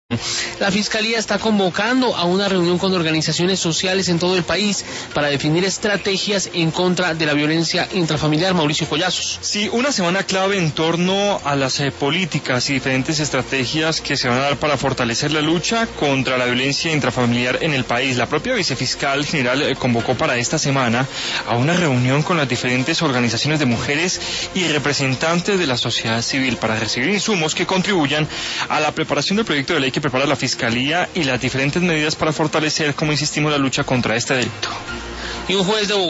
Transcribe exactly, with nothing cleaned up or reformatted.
La Fiscalía está convocando a una reunión con organizaciones sociales en todo el país para definir estrategias en contra de la violencia intrafamiliar. Mauricio Collazos. Sí, una semana clave en torno a las eh, políticas y diferentes estrategias que se van a dar para fortalecer la lucha contra la violencia intrafamiliar en el país. La propia vicefiscal general eh, convocó para esta semana a una reunión con las diferentes organizaciones de mujeres y representantes de la sociedad civil para recibir insumos que contribuyan a la preparación del proyecto de ley que prepara la Fiscalía y las diferentes medidas para fortalecer, como insistimos, la lucha contra este delito. Y un juez de